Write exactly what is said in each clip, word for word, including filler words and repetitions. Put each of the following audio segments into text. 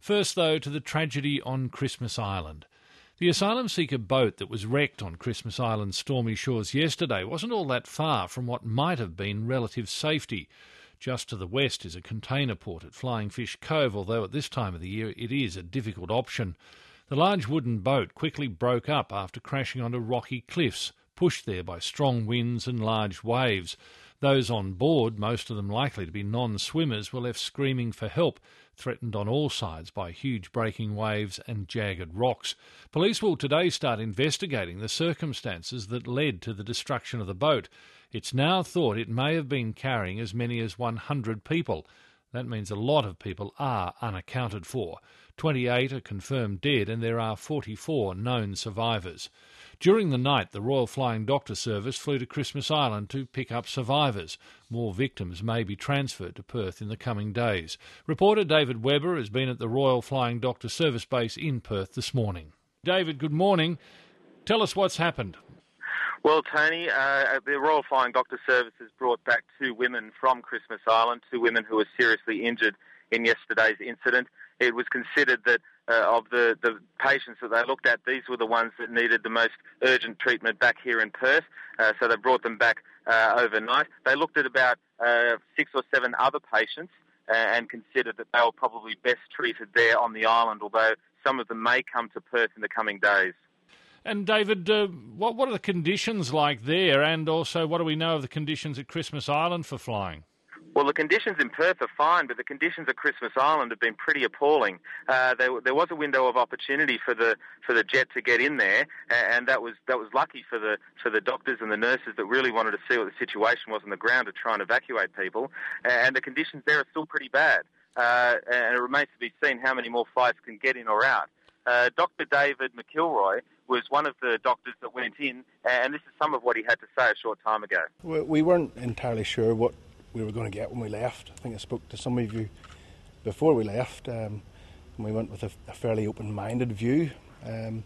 First, though, to the tragedy on Christmas Island. The asylum seeker boat that was wrecked on Christmas Island's stormy shores yesterday wasn't all that far from what might have been relative safety. Just to the west is a container port at Flying Fish Cove, although at this time of the year it is a difficult option. The large wooden boat quickly broke up after crashing onto rocky cliffs, pushed there by strong winds and large waves. Those on board, most of them likely to be non-swimmers, were left screaming for help, threatened on all sides by huge breaking waves and jagged rocks. Police will today start investigating the circumstances that led to the destruction of the boat. It's now thought it may have been carrying as many as one hundred people. That means a lot of people are unaccounted for. twenty-eight are confirmed dead and there are forty-four known survivors. During the night, the Royal Flying Doctor Service flew to Christmas Island to pick up survivors. More victims may be transferred to Perth in the coming days. Reporter David Webber has been at the Royal Flying Doctor Service base in Perth this morning. David, good morning. Tell us what's happened. Well, Tony, uh, the Royal Flying Doctor Service has brought back two women from Christmas Island, two women who were seriously injured in yesterday's incident. It was considered that uh, of the, the patients that they looked at, these were the ones that needed the most urgent treatment back here in Perth, uh, so they brought them back uh, overnight. They looked at about uh, six or seven other patients uh, and considered that they were probably best treated there on the island, although some of them may come to Perth in the coming days. And David, uh, what, what are the conditions like there, and also what do we know of the conditions at Christmas Island for flying? Well, the conditions in Perth are fine, but the conditions at Christmas Island have been pretty appalling. Uh, there, there was a window of opportunity for the for the jet to get in there, and that was that was lucky for the for the doctors and the nurses that really wanted to see what the situation was on the ground to try and evacuate people. And the conditions there are still pretty bad, uh, and it remains to be seen how many more flights can get in or out. Uh, Doctor David McIlroy was one of the doctors that went in, and this is some of what he had to say a short time ago. We weren't entirely sure what we were going to get when we left. I think I spoke to some of you before we left, um, and we went with a, a fairly open-minded view. Um,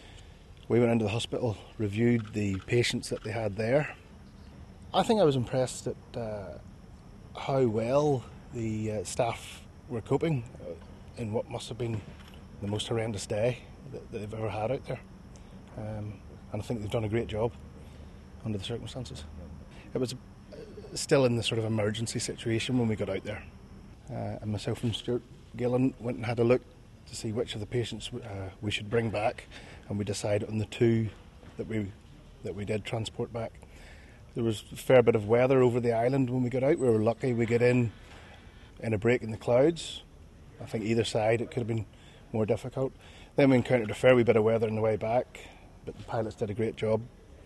we went into the hospital, reviewed the patients that they had there. I think I was impressed at uh, how well the uh, staff were coping uh, in what must have been the most horrendous day that, that they've ever had out there. Um, and I think they've done a great job under the circumstances. It was still in the sort of emergency situation when we got out there. Uh, and myself and Stuart Gillen went and had a look to see which of the patients uh, we should bring back, and we decided on the two that we that we did transport back. There was a fair bit of weather over the island when we got out. We were lucky we got in in a break in the clouds. I think either side it could have been more difficult. Then we encountered a fair wee bit of weather on the way back, but the pilots did a great job.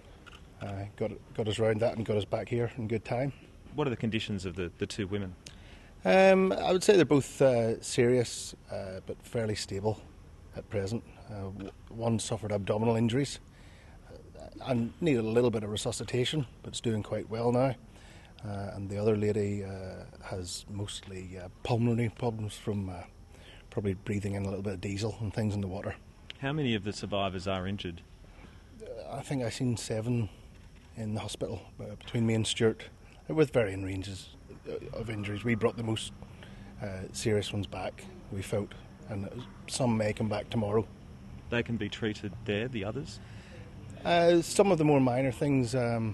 Uh, got got us round that and got us back here in good time. What are the conditions of the, the two women? Um, I would say they're both uh, serious uh, but fairly stable at present. Uh, one suffered abdominal injuries uh, and needed a little bit of resuscitation, but is doing quite well now. Uh, and the other lady uh, has mostly uh, pulmonary problems from uh, probably breathing in a little bit of diesel and things in the water. How many of the survivors are injured? Uh, I think I've seen seven in the hospital uh, between me and Stuart, uh, with varying ranges of injuries. We brought the most uh, serious ones back, we felt, and some may come back tomorrow. They can be treated there, the others? Uh, some of the more minor things, um,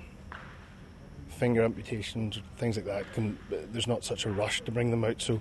finger amputations, things like that, can, there's not such a rush to bring them out, so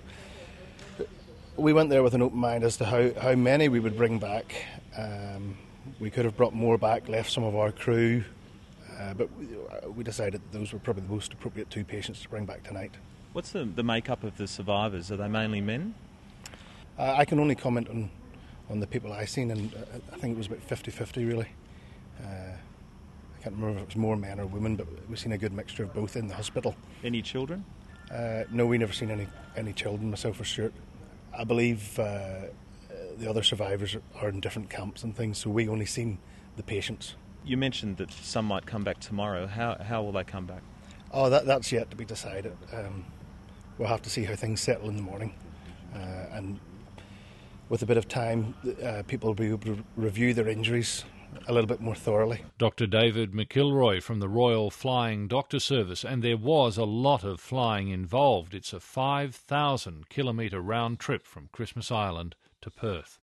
we went there with an open mind as to how, how many we would bring back. Um, we could have brought more back, left some of our crew, uh, but we, we decided those were probably the most appropriate two patients to bring back tonight. What's the, the makeup of the survivors? Are they mainly men? Uh, I can only comment on, on the people I've seen, and uh, I think it was about fifty-fifty really. Uh, I can't remember if it was more men or women, but we've seen a good mixture of both in the hospital. Any children? Uh, no, we never seen any, any children, myself or Stuart. I believe uh, the other survivors are in different camps and things, so we only seen the patients. You mentioned that some might come back tomorrow. How how will they come back? Oh, that that's yet to be decided. Um, we'll have to see how things settle in the morning. Uh, and with a bit of time, uh, people will be able to review their injuries a little bit more thoroughly. Doctor David McIlroy from the Royal Flying Doctor Service, and there was a lot of flying involved. It's a five thousand kilometre round trip from Christmas Island to Perth.